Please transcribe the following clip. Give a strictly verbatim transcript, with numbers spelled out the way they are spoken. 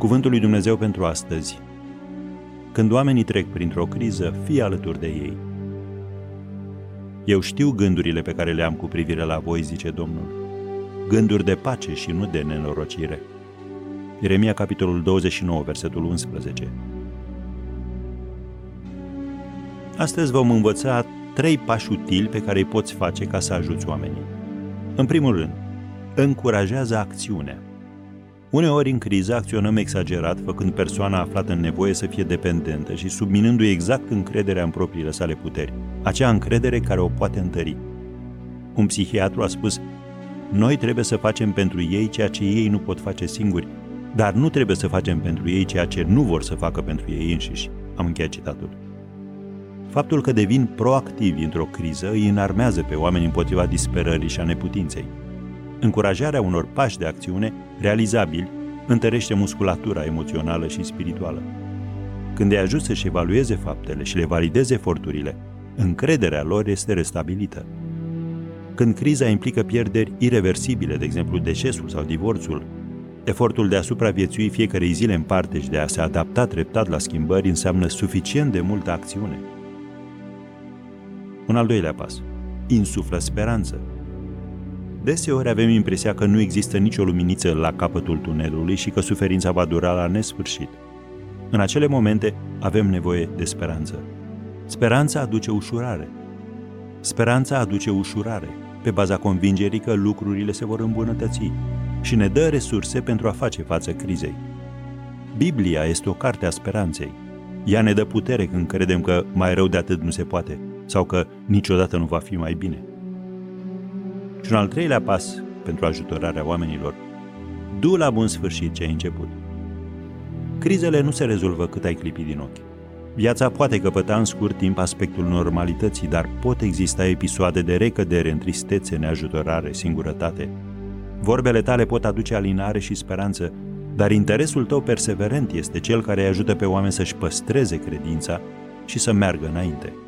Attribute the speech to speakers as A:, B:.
A: Cuvântul lui Dumnezeu pentru astăzi. Când oamenii trec printr-o criză, fii alături de ei. Eu știu gândurile pe care le am cu privire la voi, zice Domnul. Gânduri de pace și nu de nenorocire. Ieremia, capitolul douăzeci și nouă, versetul unsprezece. Astăzi vom învăța trei pași utili pe care îi poți face ca să ajuți oamenii. În primul rând, încurajează acțiunea. Uneori în criză acționăm exagerat, făcând persoana aflată în nevoie să fie dependentă și subminându-i exact încrederea în propriile sale puteri, acea încredere care o poate întări. Un psihiatru a spus: noi trebuie să facem pentru ei ceea ce ei nu pot face singuri, dar nu trebuie să facem pentru ei ceea ce nu vor să facă pentru ei înșiși. Am încheiat citatul. Faptul că devin proactivi într-o criză îi înarmează pe oameni împotriva disperării și a neputinței. Încurajarea unor pași de acțiune realizabili întărește musculatura emoțională și spirituală. Când îi ajut să-și evalueze faptele și le valideze eforturile, încrederea lor este restabilită. Când criza implică pierderi ireversibile, de exemplu decesul sau divorțul, efortul de a supraviețui fiecarei zile în parte și de a se adapta treptat la schimbări înseamnă suficient de multă acțiune. Un al doilea pas. Insuflă speranță. Deseori avem impresia că nu există nicio luminiță la capătul tunelului și că suferința va dura la nesfârșit. În acele momente avem nevoie de speranță. Speranța aduce ușurare. Speranța aduce ușurare, pe baza convingerii că lucrurile se vor îmbunătăți și ne dă resurse pentru a face față crizei. Biblia este o carte a speranței. Ea ne dă putere când credem că mai rău de atât nu se poate sau că niciodată nu va fi mai bine. Și un al treilea pas pentru ajutorarea oamenilor: du la bun sfârșit ce ai început. Crizele nu se rezolvă cât ai clipi din ochi. Viața poate căpăta în scurt timp aspectul normalității, dar pot exista episoade de recădere în tristețe, neajutorare, singurătate. Vorbele tale pot aduce alinare și speranță, dar interesul tău perseverent este cel care îi ajută pe oameni să-și păstreze credința și să meargă înainte.